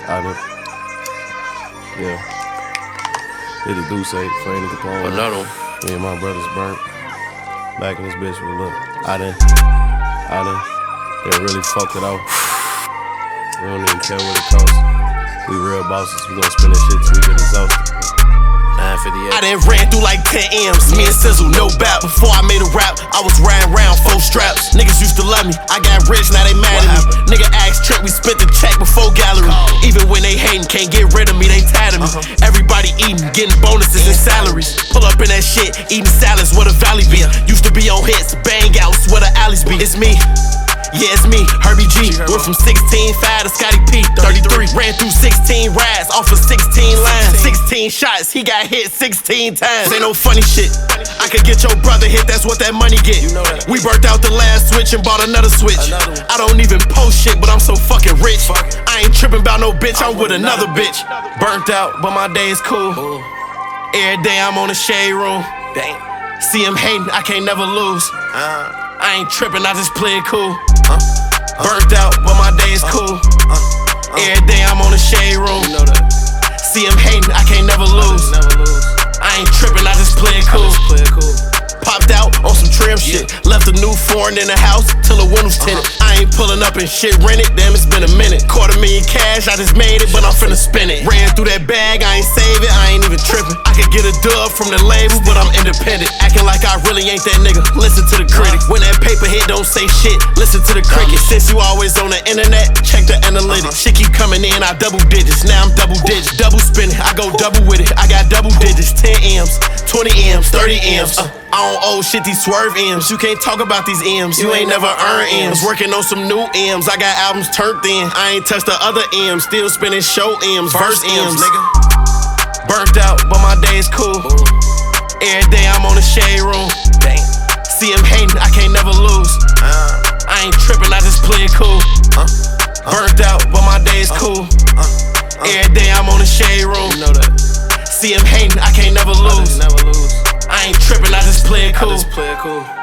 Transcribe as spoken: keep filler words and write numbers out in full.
I done. Yeah. Hit a Deuce eight, Franny Capone. Another one. Me and my brothers burnt. Back in this bitch with look. I done. I done. They really fucked it off. We don't even care what it costs. We real bosses. We gon' spend this shit till we get exhausted. I done ran through like ten M's, me and Sizzle, no bap. Before I made a rap, I was riding around four straps. Niggas used to love me, I got rich, now they mad at me. Nigga asked Trent, we spent the check before gallery. Even when they hating, can't get rid of me, they tired of me. Everybody eating, getting bonuses and salaries. Pull up in that shit, eating salads where the valley be. Used to be on hits, bang outs where the alleys be. It's me. Yeah, it's me, Herbie G. Went from sixteen five to Scotty P. thirty-three, ran through sixteen rides, off of sixteen lines. sixteen shots, he got hit sixteen times. Ain't no funny shit. I could get your brother hit, that's what that money get. We burnt out the last switch and bought another switch. I don't even post shit, but I'm so fucking rich. I ain't tripping about no bitch, I'm with another bitch. Burnt out, but my day is cool. Every day I'm on the shade room. See him hating, I can't never lose. I ain't tripping, I just play it cool. Uh, uh, Burnt out, but my day is cool. Uh, uh, Every day I'm on the shade room. You know that. See him hating, I can't never lose. Never lose. I ain't tripping, I just play it cool. I just play it cool. Popped out on some trim shit. Left a new foreign in the house till the windows tinted. Uh-huh. I ain't pulling up and shit rented, damn it's been a minute. Quarter million cash, I just made it, but I'm finna spend it. Ran through that bag, I ain't save it, I ain't even tripping. I could get a dub from the label, but I'm independent. Acting like I really ain't that nigga, listen to the critics. When that paper hit, don't say shit, listen to the crickets. Since you always on the internet, check the analytics. Shit keep coming in, I double digits, now I'm double digits. Double spinning, I go double with it, I got double digits. ten M's, twenty M's, thirty M's. Uh, I don't owe shit these swerve M's. You can't talk about these M's. You ain't never earned M's. Working on some new M's. I got albums turned in. I ain't touched the other M's. Still spinning show M's, verse M's, nigga. Burnt out, but my day is cool. Every day I'm on the shade room. See him hating, I can't never lose. I ain't tripping, I just play it cool. Burnt out, but my day is cool. Every day I'm on the shade room. See him hating, I can't never lose. I ain't tripping, I just play it cool. I just play it cool.